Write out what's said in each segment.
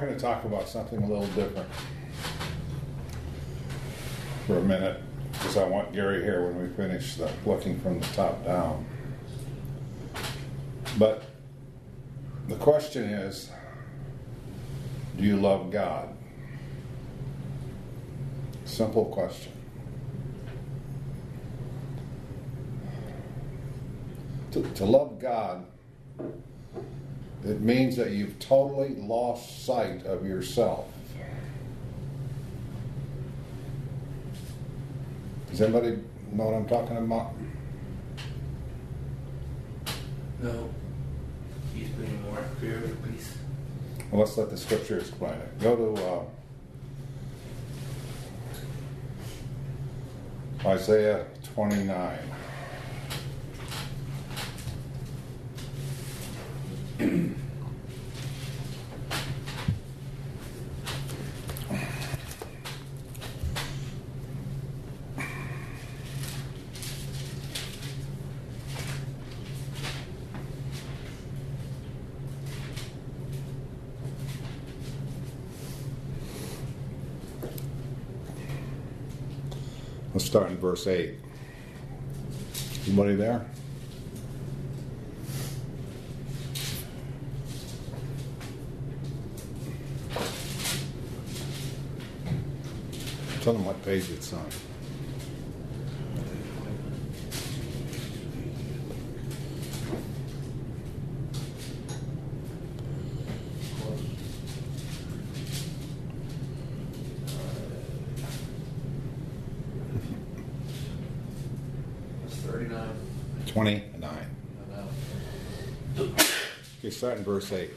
going to talk about something a little different for a minute, because I want Gary here when we finish looking from the top down. But the question is, do you love God? Simple question. To love God, it means that you've totally lost sight of yourself. Does anybody know what I'm talking about? No. He's bringing more fear of peace. Well, let's let the scripture explain it. Go to Isaiah 29. Let's start in verse 8. Anybody there? Tell them what page it's on. It's 39. 29. Okay, start in verse 8.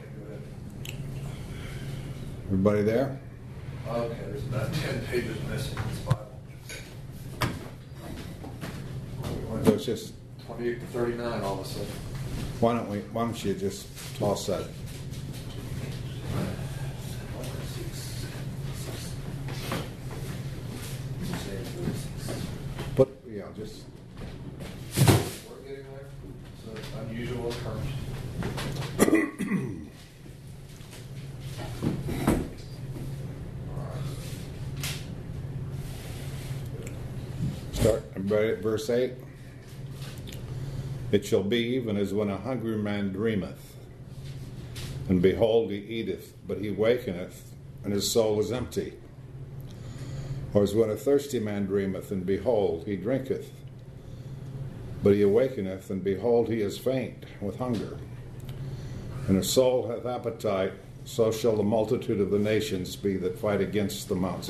Everybody there? Okay, there's about 10 pages missing in this Bible. So it's just 28 to 39 all of a sudden. why don't you just toss that? Just We're getting there. So it's unusual terms. start everybody at verse 8. It shall be even as when a hungry man dreameth, and behold, he eateth, but he wakeneth, and his soul is empty. Or as when a thirsty man dreameth, and behold, he drinketh, but he awakeneth, and behold, he is faint with hunger. And his soul hath appetite, so shall the multitude of the nations be that fight against Mount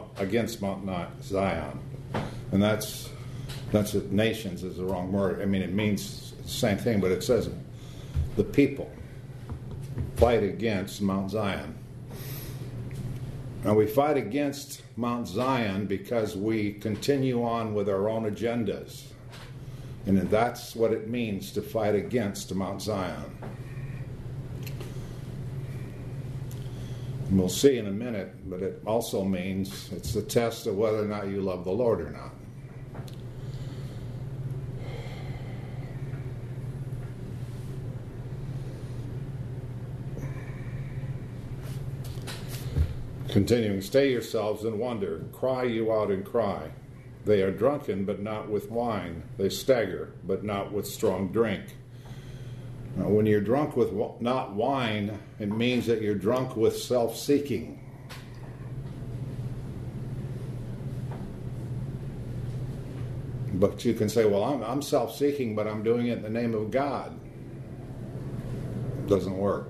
Zion. And that's nations is the wrong word. I mean, it means the same thing, but it says the people fight against Mount Zion. Now, we fight against Mount Zion because we continue on with our own agendas. And that's what it means to fight against Mount Zion. And we'll see in a minute, but it also means it's the test of whether or not you love the Lord or not. Continuing, stay yourselves and wonder, cry you out and cry. They are drunken, but not with wine. They stagger, but not with strong drink. Now, when you're drunk with not wine, it means that you're drunk with self-seeking. But you can say, well, I'm self-seeking, but I'm doing it in the name of God. It doesn't work.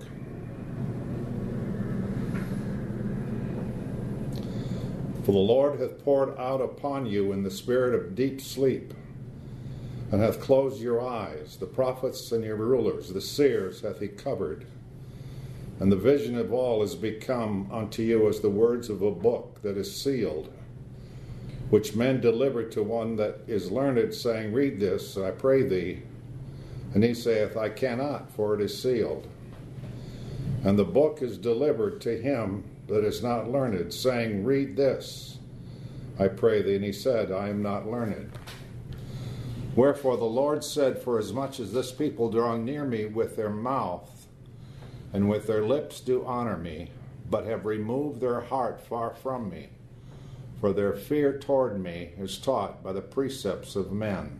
For the Lord hath poured out upon you in the spirit of deep sleep, and hath closed your eyes. The prophets and your rulers, the seers hath he covered. And the vision of all is become unto you as the words of a book that is sealed, which men deliver to one that is learned, saying, read this, I pray thee. And he saith, I cannot, for it is sealed. And the book is delivered to him that is not learned, saying, read this, I pray thee. And he said, I am not learned. Wherefore the Lord said, for as much as this people draw near me with their mouth, and with their lips do honor me, but have removed their heart far from me. For their fear toward me is taught by the precepts of men.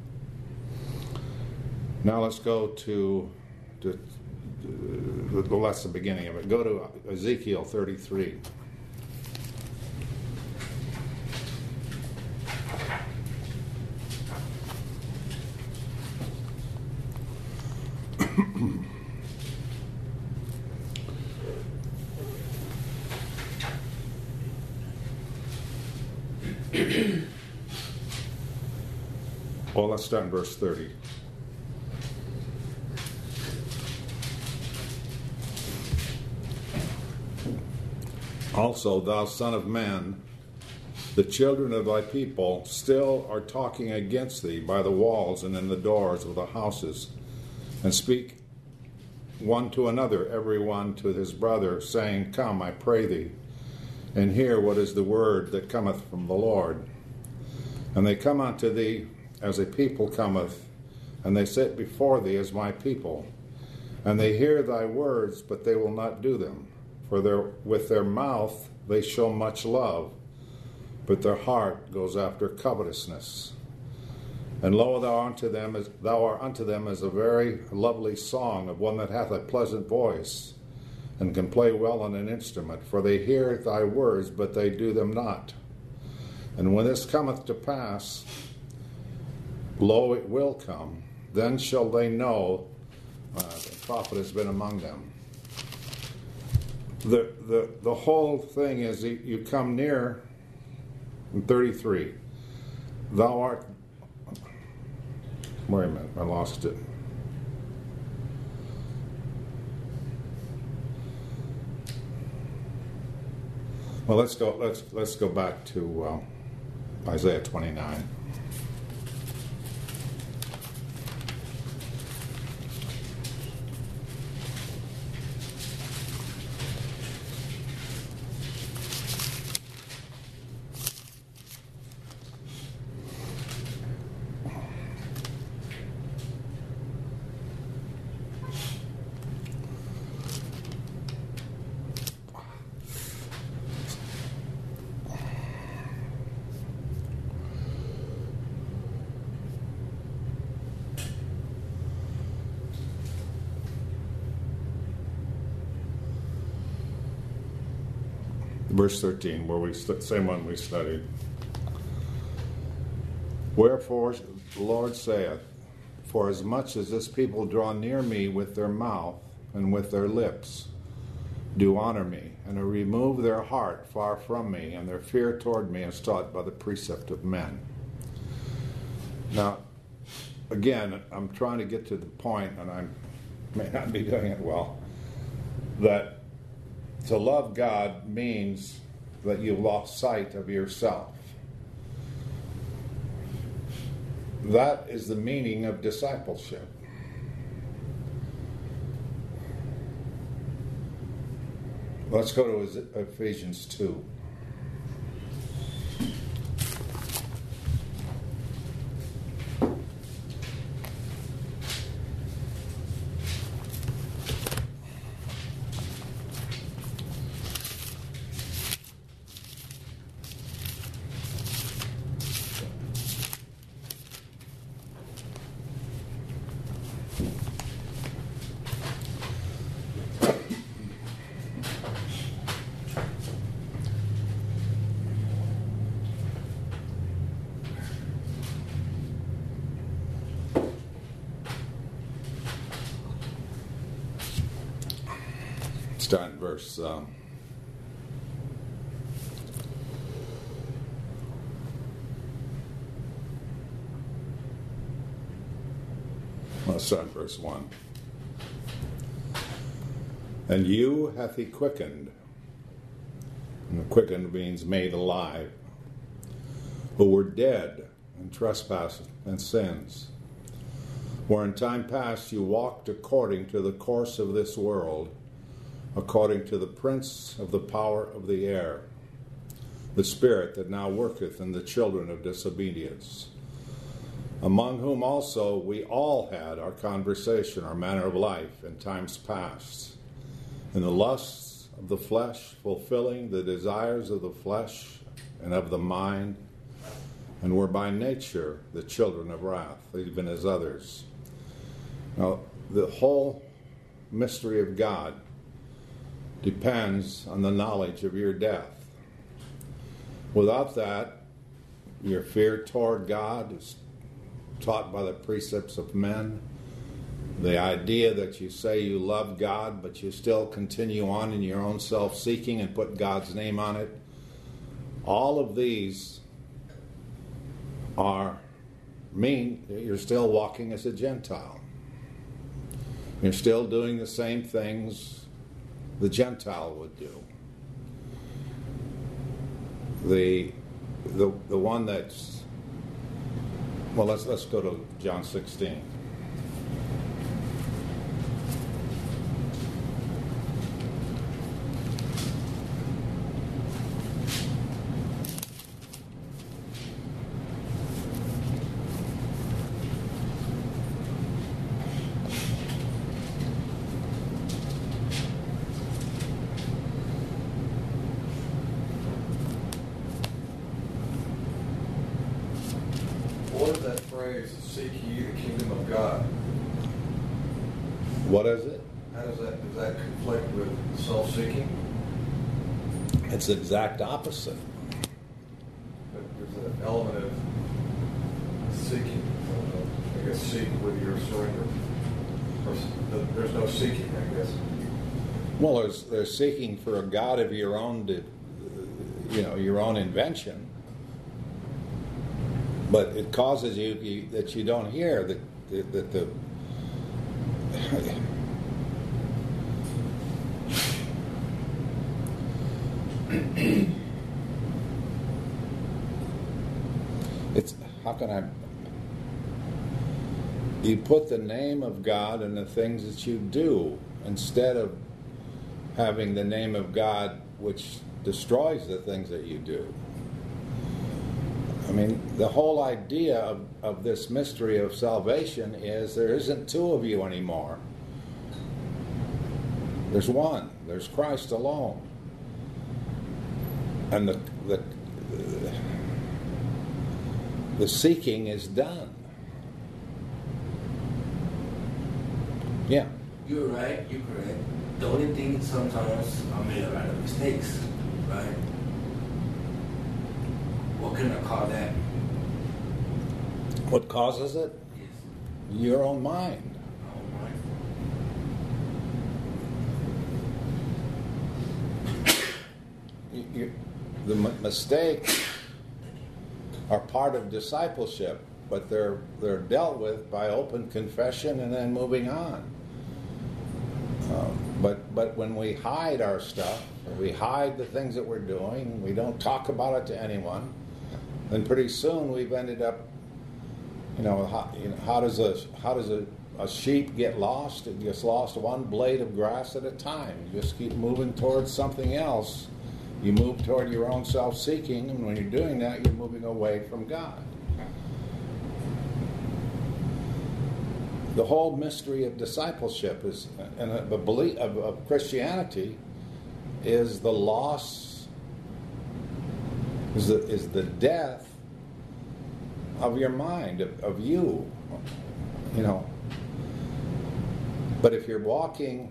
Now let's go to well, that's the beginning of it. Go to Ezekiel 33. Well, let's start in verse 30. Also, thou son of man, the children of thy people still are talking against thee by the walls and in the doors of the houses, and speak one to another, every one to his brother, saying, Come, I pray thee, and hear what is the word that cometh from the Lord. And they come unto thee as a people cometh, and they sit before thee as my people. And they hear thy words, but they will not do them. For with their mouth they show much love, but their heart goes after covetousness. And lo, thou art unto them as a very lovely song of one that hath a pleasant voice, and can play well on an instrument. For they hear thy words, but they do them not. And when this cometh to pass, lo, it will come, then shall they know the prophet has been among them. The whole thing is you come near in 33. Thou art. Wait a minute, I lost it. Well, let's go back to Isaiah 29. Verse 13, same one we studied. Wherefore the Lord saith, For as much as this people draw near me with their mouth and with their lips, do honor me, and remove their heart far from me, and their fear toward me is taught by the precept of men. Now, again, I'm trying to get to the point, and I may not be doing it well, that to love God means that you've lost sight of yourself. That is the meaning of discipleship. Let's go to Ephesians 2. Start in verse let's start in verse 1. And you hath he quickened, and quickened means made alive, who were dead in trespasses and sins, where in time past you walked according to the course of this world, according to the prince of the power of the air, the spirit that now worketh in the children of disobedience, among whom also we all had our conversation, our manner of life in times past, in the lusts of the flesh, fulfilling the desires of the flesh and of the mind, and were by nature the children of wrath, even as others. Now, the whole mystery of God depends on the knowledge of your death. Without that, your fear toward God is taught by the precepts of men. The idea that you say you love God, but you still continue on in your own self-seeking and put God's name on it. All of these mean that you're still walking as a Gentile. You're still doing the same things the Gentile would do. The one that's, well, let's go to John 16. What is that phrase, seek ye the kingdom of God? What is it? How does that conflict with self-seeking? It's the exact opposite. But there's an element of seeking. I guess seek with your surrender. There's no seeking, I guess. Well, there's seeking for a God of your own, your own invention. But it causes you that you don't hear that the it's, how can I, you put the name of God in the things that you do instead of having the name of God which destroys the things that you do. I mean, the whole idea of this mystery of salvation is there isn't two of you anymore. There's one. There's Christ alone. And the seeking is done. Yeah. You're right, you're correct. The only thing sometimes I made a lot of mistakes, right? What can I call that? What causes it? Yes. Your own mind. The mistakes are part of discipleship, but they're dealt with by open confession and then moving on. But when we hide our stuff, we hide the things that we're doing, we don't talk about it to anyone, then pretty soon we've ended up, how does a sheep get lost? It gets lost one blade of grass at a time. You just keep moving towards something else. You move toward your own self-seeking, and when you're doing that, you're moving away from God. The whole mystery of discipleship is, and the belief of Christianity, is the loss, is the death of your mind, of you, But if you're walking,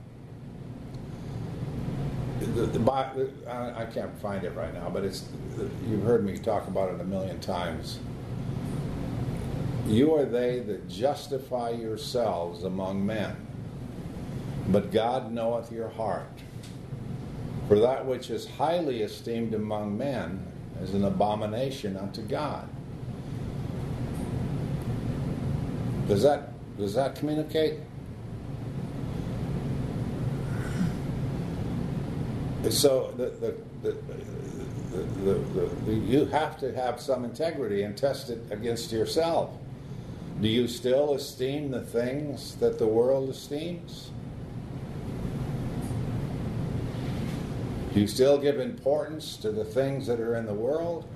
I can't find it right now, but you've heard me talk about it a million times. You are they that justify yourselves among men, but God knoweth your heart. For that which is highly esteemed among men is an abomination unto God. Does that communicate? So you have to have some integrity and test it against yourself. Do you still esteem the things that the world esteems? Do you still give importance to the things that are in the world?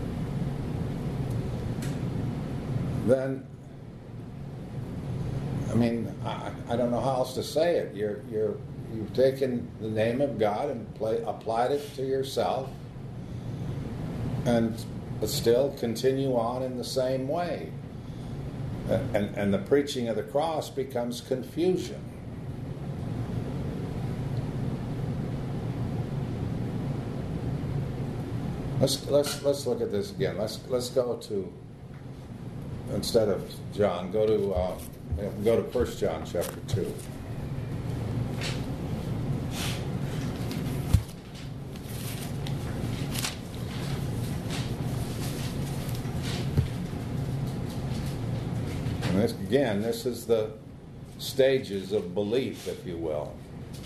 Then I mean, I don't know how else to say it. You've taken the name of God and applied it to yourself, and still continue on in the same way. And the preaching of the cross becomes confusion. Let's look at this again. Let's go to, instead of John, go to 1 John chapter 2. And this is the stages of belief, if you will.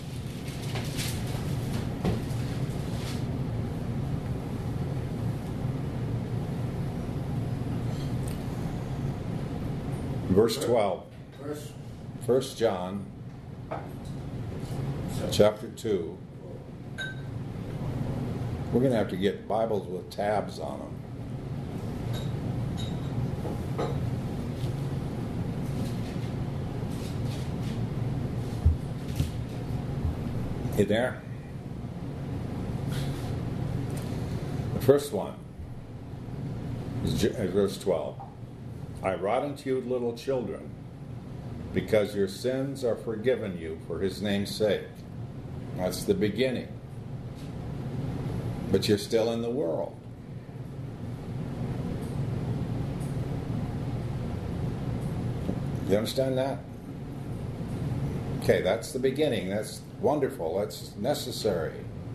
Verse 12. 1 John chapter 2. We're going to have to get Bibles with tabs on them. You there? The first one is verse 12. I write unto you, little children, because your sins are forgiven you for his name's sake. That's the beginning. But you're still in the world. You understand that? Okay, that's the beginning. That's wonderful. That's necessary.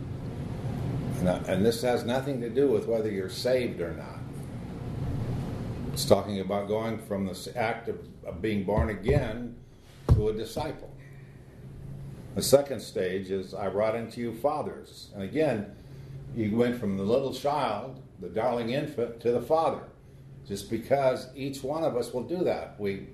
And this has nothing to do with whether you're saved or not. It's talking about going from the act of being born again to a disciple. The second stage is, I write unto you, fathers. And again, you went from the little child, the darling infant, to the father. Just because each one of us will do that. We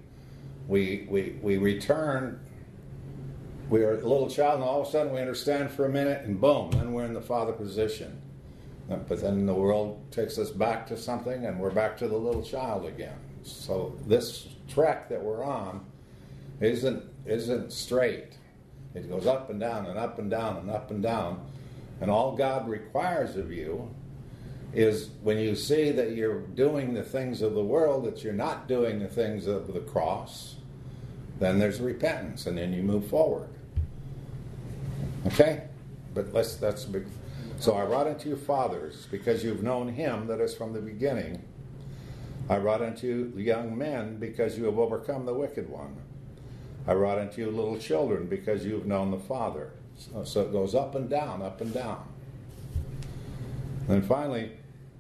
return. We are a little child, and all of a sudden we understand for a minute, and boom, then we're in the father position. But then the world takes us back to something, and we're back to the little child again. So this track that we're on isn't straight. It goes up and down and up and down and up and down. And all God requires of you is, when you see that you're doing the things of the world, that you're not doing the things of the cross, then there's repentance, and then you move forward. Okay? But that's big. So I write unto you, fathers, because you've known him that is from the beginning. I write unto you, young men, because you have overcome the wicked one. I write unto you, little children, because you have known the Father. So it goes up and down, up and down. And finally,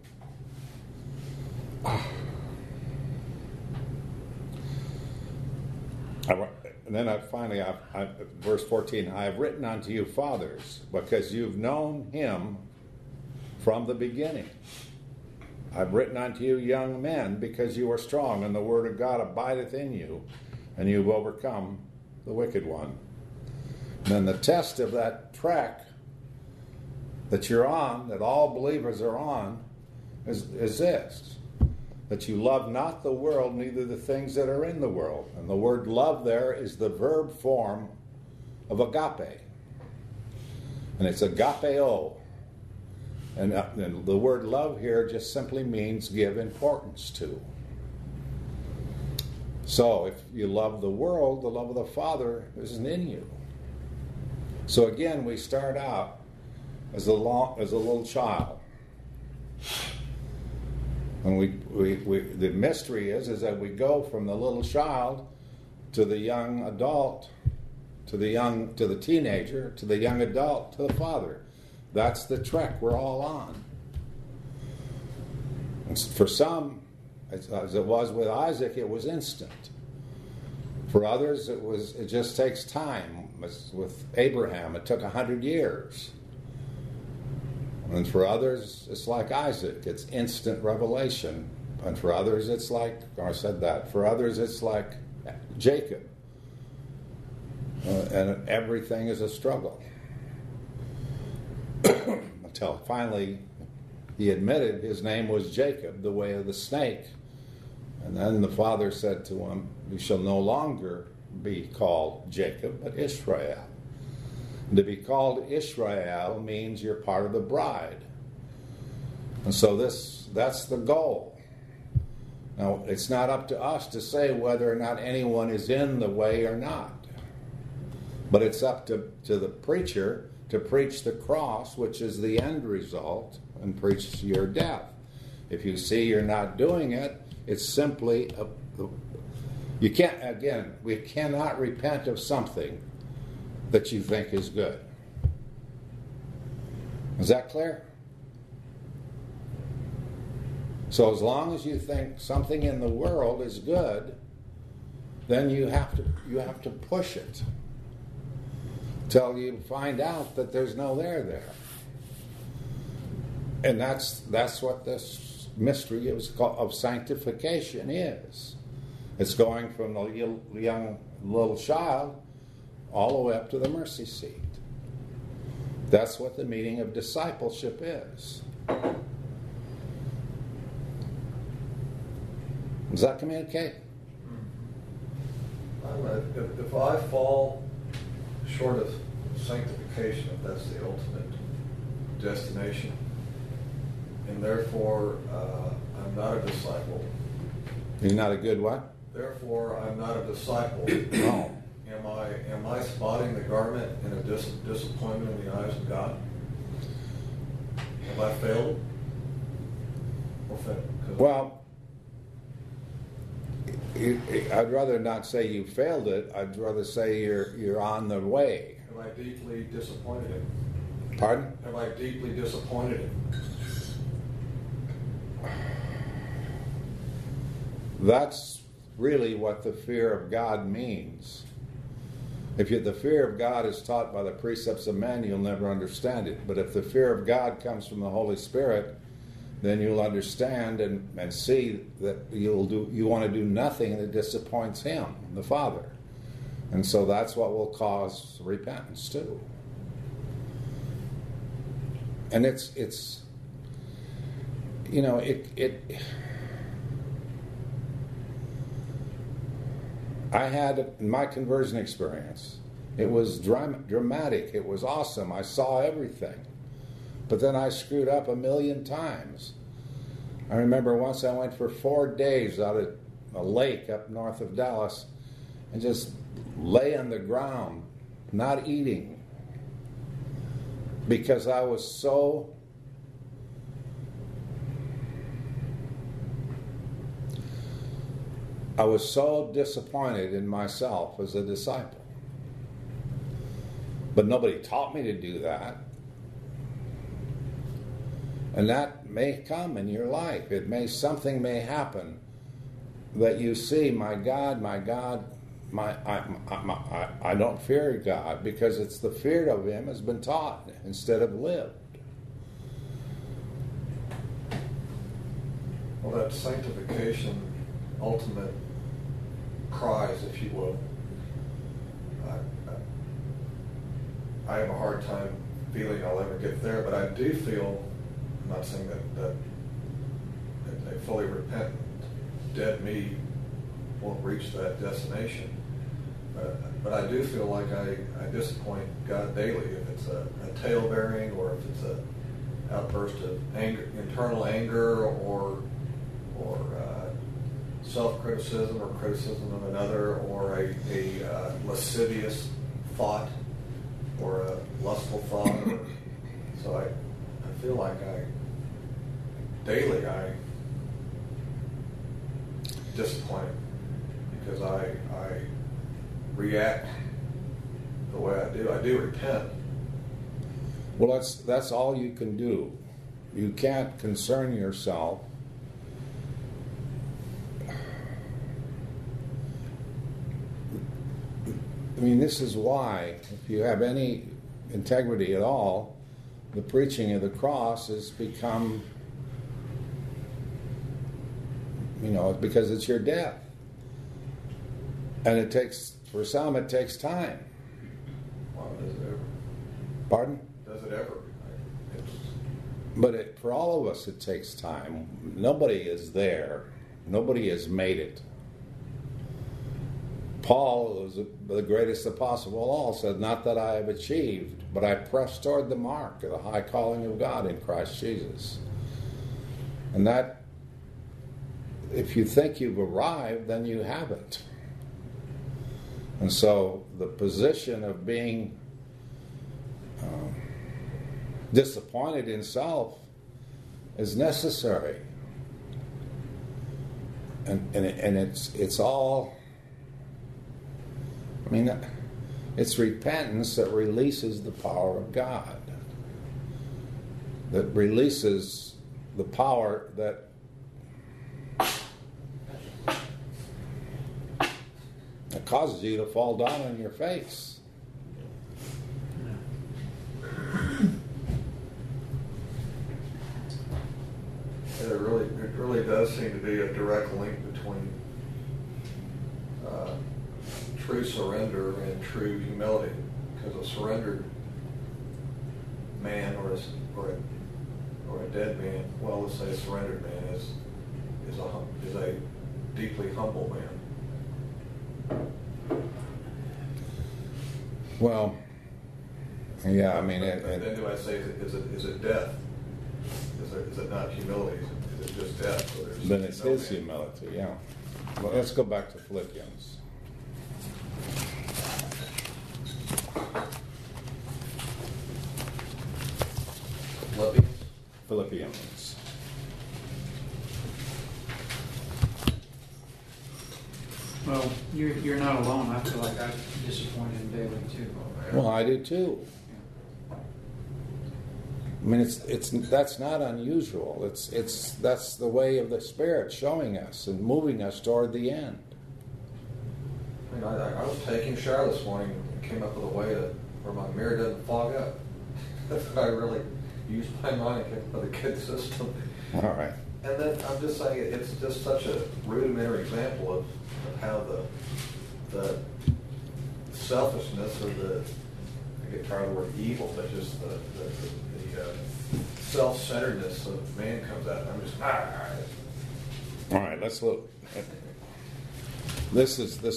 verse 14, I have written unto you, fathers, because you've known him from the beginning. I've written unto you, young men, because you are strong, and the word of God abideth in you, and you've overcome the wicked one. And then the test of that track that you're on, that all believers are on, is this: that you love not the world, neither the things that are in the world. And the word love there is the verb form of agape. And it's agapeo. And the word love here just simply means give importance to. So if you love the world, the love of the Father isn't in you. So again, we start out as a little child. And the mystery is that we go from the little child to the young adult, to the teenager, to the young adult, to the father. That's the trek we're all on. And for some, as it was with Isaac, it was instant. For others, it just takes time. As with Abraham, it took 100 years. And for others, it's like Isaac. It's instant revelation. And for others, it's like, I said that. For others, it's like Jacob. And everything is a struggle. Until finally, he admitted his name was Jacob, the way of the snake. And then the father said to him, you shall no longer be called Jacob, but Israel. And to be called Israel means you're part of the bride. And so that's the goal. Now, it's not up to us to say whether or not anyone is in the way or not. But it's up to the preacher to preach the cross, which is the end result, and preach your death. If you see you're not doing it, it's simply we cannot repent of something that you think is good. Is that clear? So as long as you think something in the world is good, then you have to push it till you find out that there's no there. And that's what this mystery of sanctification is. It's going from the young little child all the way up to the mercy seat. That's what the meaning of discipleship is. Does that communicate? If I fall short of sanctification, if that's the ultimate destination, and therefore I'm not a disciple. You're not a good what? Therefore, I'm not a disciple. No. Am I spotting the garment in a disappointment in the eyes of God? Have I failed? Well, I'd rather not say you failed it. I'd rather say you're on the way. Have I deeply disappointed him? Pardon? Have I deeply disappointed him? That's really what the fear of God means. If the fear of God is taught by the precepts of men, you'll never understand it. But if the fear of God comes from the Holy Spirit, then you'll understand and see that you want to do nothing that disappoints Him, the Father. And so that's what will cause repentance too. And it's I had, in my conversion experience, it was dramatic. It was awesome. I saw everything. But then I screwed up 1,000,000 times. I remember once I went for 4 days out at a lake up north of Dallas and just lay on the ground, not eating, because I was so disappointed in myself as a disciple. But nobody taught me to do that. And that may come in your life. Something may happen that you see, my God, I don't fear God, because it's the fear of Him has been taught instead of lived. Well, that sanctification, ultimate prize, if you will, I have a hard time feeling I'll ever get there, but I do feel, I'm not saying that a fully repentant dead me won't reach that destination, but I do feel like I disappoint God daily, if it's a tale bearing, or if it's an outburst of anger, internal anger, or self-criticism or criticism of another, or a lascivious thought or a lustful thought. So I feel like daily I disappoint, because I react the way I do. I do repent. Well, that's all you can do. You can't concern yourself I mean, this is why, if you have any integrity at all, the preaching of the cross has become, because it's your death. And for some, it takes time. Well, does it ever? Pardon? Does it ever? But for all of us, it takes time. Nobody is there. Nobody has made it. Paul, who was the greatest apostle of all, said, "Not that I have achieved, but I press toward the mark of the high calling of God in Christ Jesus." And that, if you think you've arrived, then you haven't. And so the position of being disappointed in self is necessary. And it's all, I mean, it's repentance that releases the power of God. That releases the power that causes you to fall down on your face. And it really does seem to be a direct link between true surrender and true humility, because a surrendered man or a dead man, well, let's say a surrendered man is a deeply humble man. Well, yeah, I mean, and then do I say is it death? Is it not humility? Is it just death? So then it's his humility. Yeah. Well, let's go back to Philippians. Philippians. Well, you're not alone. I feel like I'm disappointed in David too. Well, I do too. I mean, that's not unusual. That's the way of the Spirit showing us and moving us toward the end. I mean, I was taking a shower this morning and came up with a way where my mirror doesn't fog up. I really used my mind and came up with a good system. All right. And then I'm just saying it's just such a rudimentary example of how the selfishness or I get tired of the word evil, but just the self-centeredness of man comes out. I'm just All right, let's look. This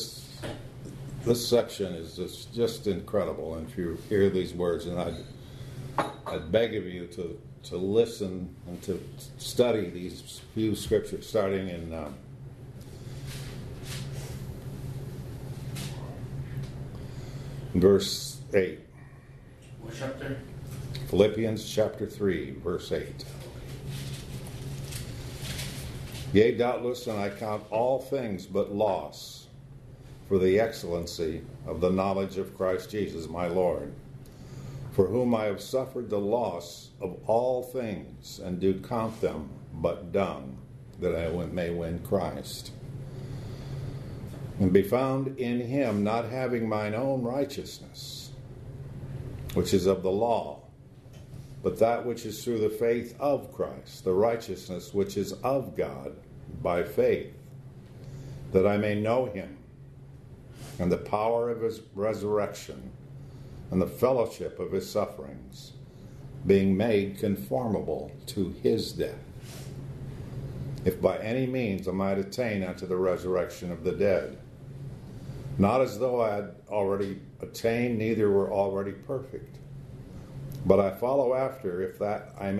section is just incredible, and if you hear these words, and I'd beg of you to listen and to study these few scriptures, starting in verse 8. What chapter? Philippians chapter 3, verse 8. Yea, doubtless, and I count all things but loss for the excellency of the knowledge of Christ Jesus my Lord, for whom I have suffered the loss of all things, and do count them but dung, that I may win Christ, and be found in him, not having mine own righteousness, which is of the law, but that which is through the faith of Christ, the righteousness which is of God by faith, that I may know him, and the power of his resurrection, and the fellowship of his sufferings, being made conformable to his death, if by any means I might attain unto the resurrection of the dead. Not as though I had already attained, neither were already perfect, but I follow after, if that I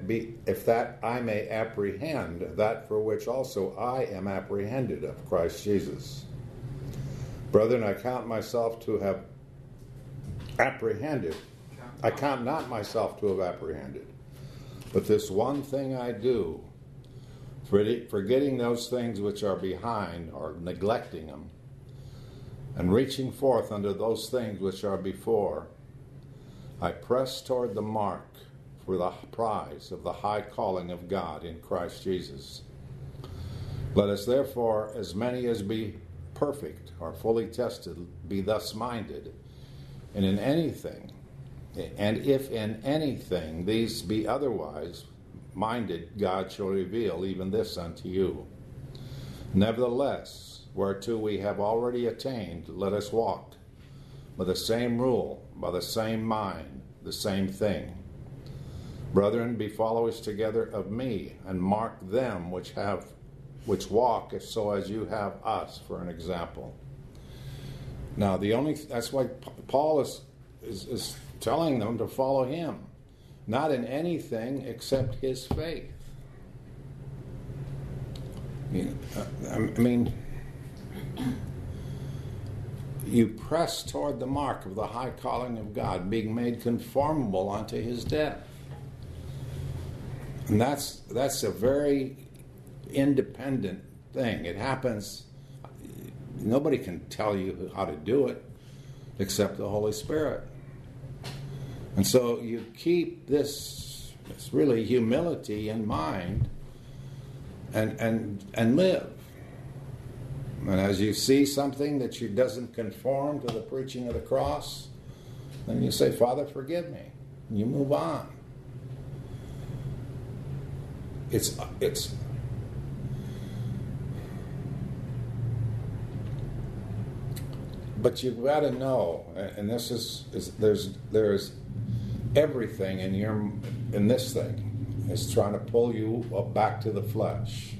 may apprehend that for which also I am apprehended of Christ Jesus. Brethren, I count myself to have apprehended. I count not myself to have apprehended, but this one thing I do, forgetting those things which are behind, or neglecting them, and reaching forth unto those things which are before, I press toward the mark for the prize of the high calling of God in Christ Jesus. Let us therefore, as many as be perfect, or fully tested, be thus minded, and in anything, and if in anything these be otherwise minded, God shall reveal even this unto you. Nevertheless, whereto we have already attained, let us walk by the same rule, by the same mind, the same thing. Brethren, be followers together of me, and mark them which walk so as you have us for an example. Now, that's why Paul is telling them to follow him, not in anything except his faith. I mean, you press toward the mark of the high calling of God, being made conformable unto his death. And that's a very independent thing. It happens. Nobody can tell you how to do it except the Holy Spirit. And so you keep this really humility in mind and live. And as you see something that doesn't conform to the preaching of the cross, then you say, Father, forgive me. And you move on. It's but you've got to know, and this is there's everything in this thing is trying to pull you back to the flesh.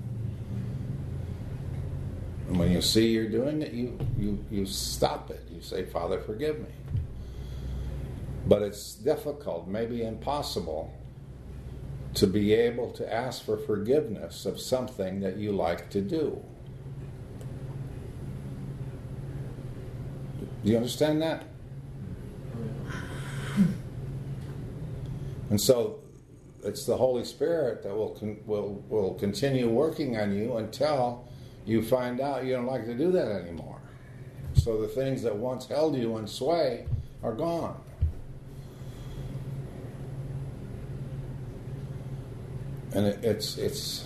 And when you see you're doing it, you stop it. You say, Father, forgive me. But it's difficult, maybe impossible, to be able to ask for forgiveness of something that you like to do. Do you understand that? And so it's the Holy Spirit that will continue working on you until you find out you don't like to do that anymore. So the things that once held you in sway are gone. And it's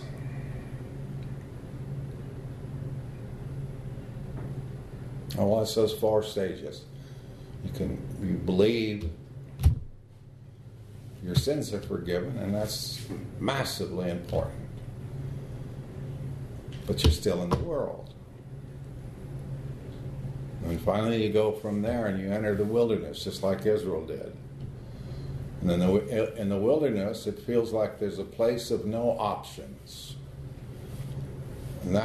well, it's those 4 stages. You believe your sins are forgiven, and that's massively important. But you're still in the world. And finally you go from there and you enter the wilderness, just like Israel did. And then in the wilderness, it feels like there's a place of no options. And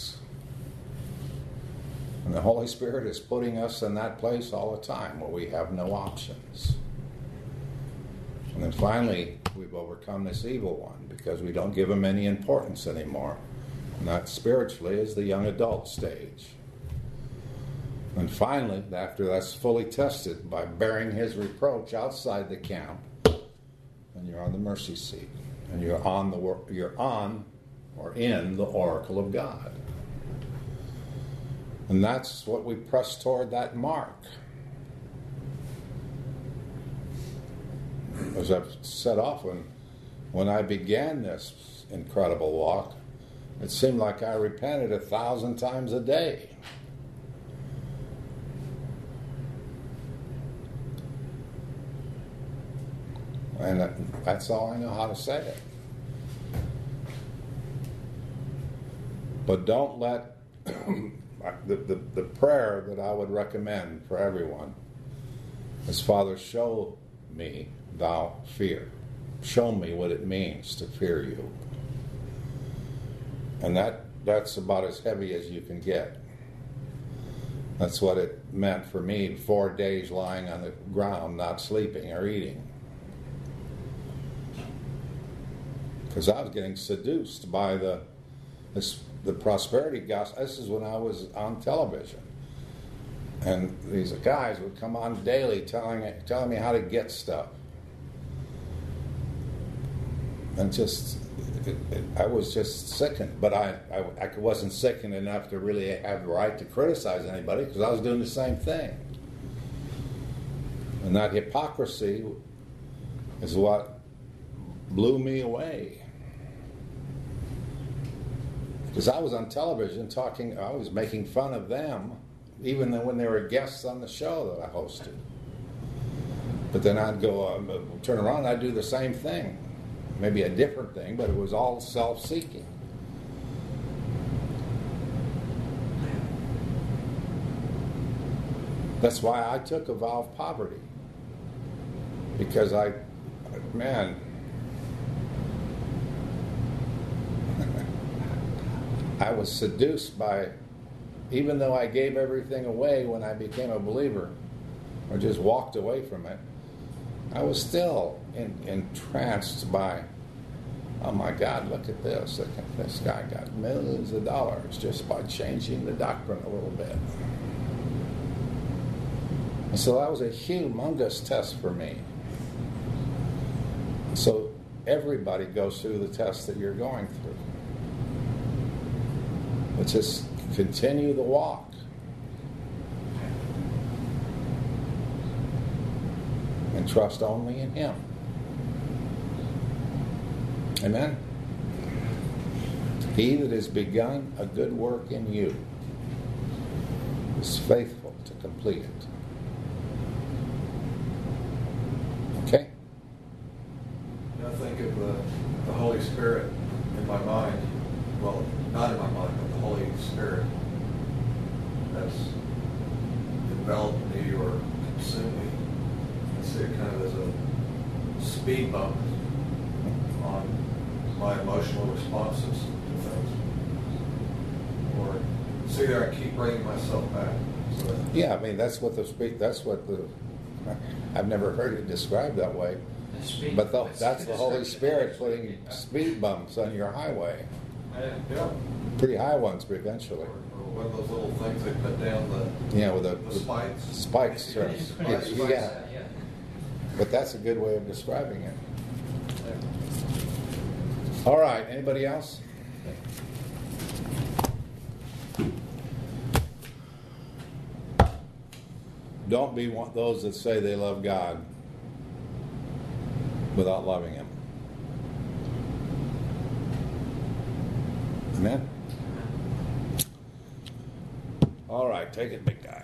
the Holy Spirit is putting us in that place all the time where we have no options. And then finally, we've overcome this evil one because we don't give him any importance anymore. And that spiritually is the young adult stage. And finally, after that's fully tested by bearing his reproach outside the camp, and you're on the mercy seat, and you're in the oracle of God. And that's what we press toward, that mark. As I've said often, when I began this incredible walk, it seemed like I repented 1,000 times a day. And that's all I know how to say it. But don't let the prayer that I would recommend for everyone is, Father, show me thou fear. Show me what it means to fear you. And that's about as heavy as you can get. That's what it meant for me, 4 days lying on the ground, not sleeping or eating. Because I was getting seduced by the prosperity gospel. This is when I was on television. And these guys would come on daily telling me how to get stuff. And I was just sickened. But I wasn't sickened enough to really have the right to criticize anybody because I was doing the same thing. And that hypocrisy is what blew me away. Because I was on television I was making fun of them, even when they were guests on the show that I hosted. But then I'd go, turn around and I'd do the same thing. Maybe a different thing, but it was all self-seeking. That's why I took a vow of poverty. Because I was seduced by even though I gave everything away when I became a believer, or just walked away from it, I was still entranced by, oh my God, look at this. This guy got millions of dollars just by changing the doctrine a little bit. And so that was a humongous test for me. So everybody goes through the test that you're going through. But just continue the walk. And trust only in Him. Amen? He that has begun a good work in you is faithful to complete it. Okay? I think of the Holy Spirit in my mind. Well, not in my mind, but the Holy Spirit that's enveloped me or consumed me. I see it kind of as a speed bump on my emotional responses to things. Or see there, I keep bringing myself back. So Yeah, I mean, I've never heard it described that way. But that's the Holy Spirit putting speed bumps on your highway. yeah. Pretty high ones eventually. Or one of those little things they put down With the spikes. Spikes, right. Spikes. Yeah. But that's a good way of describing it. All right, anybody else? Don't be those that say they love God without loving Him. Amen? All right, take it, big guy.